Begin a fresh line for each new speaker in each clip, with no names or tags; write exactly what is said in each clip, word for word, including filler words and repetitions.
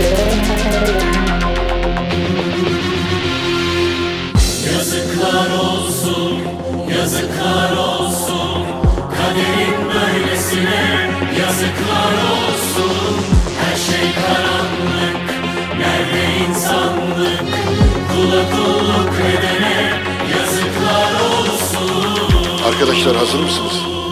Yazıklar olsun, yazıklar olsun, kaderin böylesine yazıklar olsun. Her şey karanlık, nerede insanlık, kula kulluk edene yazıklar olsun.
Arkadaşlar hazır mısınız?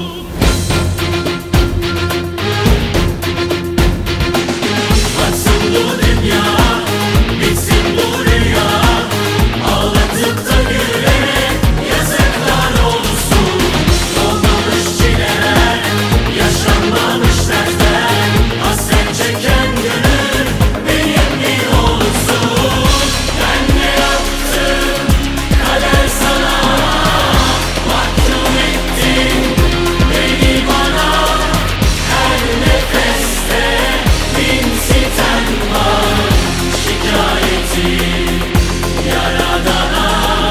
Batsın bu dünya, bitsin bu rüya, ağlatıp da gülerek yazıklar olsun. Olmamış çileler, yaşanmamış dertler, hasret çeken gönül benim mi olsun? Ben ne yaptım, kader sana mahkum ettin beni bana. Her nefeste bin sitem var, şikayetim Yaradana,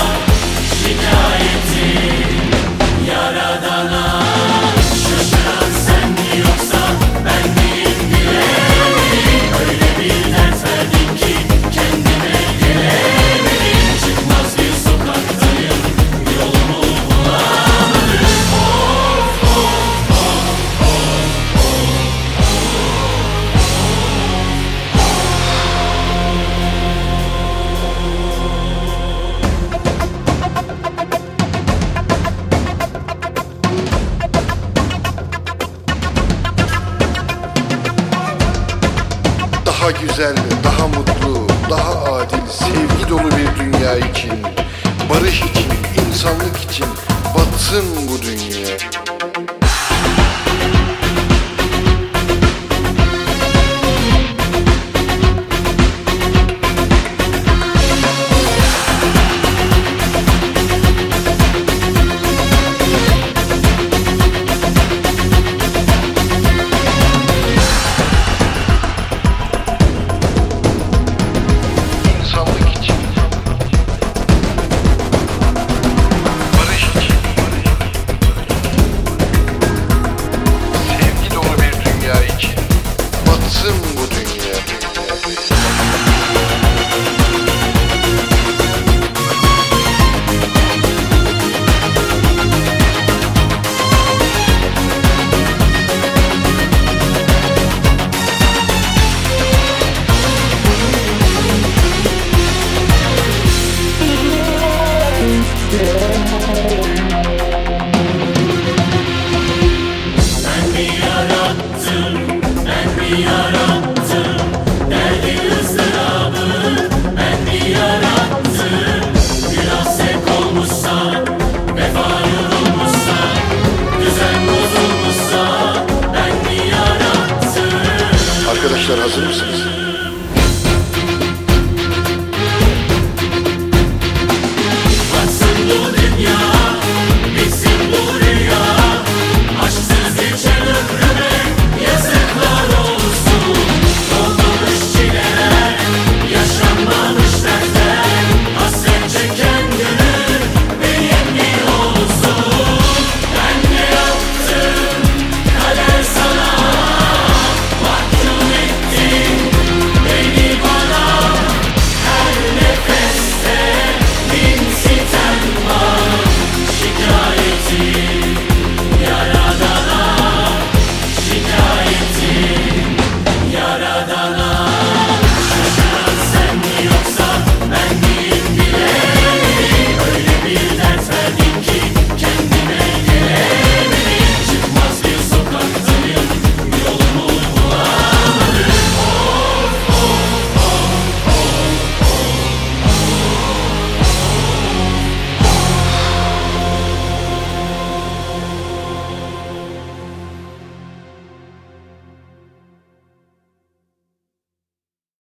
şikayetim Yaradana. Şaşıran sen mi yoksa ben miyim bilemedim. Öyle bir dert verdin ki kendime gelemedim. Çıkmaz bir sokaktayım, yolumu bulamadım. Of of of of
Daha güzel, daha mutlu, daha adil, sevgi dolu bir dünya için, barış için, insanlık için batsın bu dünya. İnsanlık için, barış için, sevgi dolu bir dünya için batsın bu dünya.
Ben mi yarattım, ben mi yarattım derdi ızdırabı, ben mi yarattım. Biraz sevk olmuşsa, vefa yorulmuşsa, düzen bozulmuşsa ben mi yarattım?
Arkadaşlar hazır mısınız?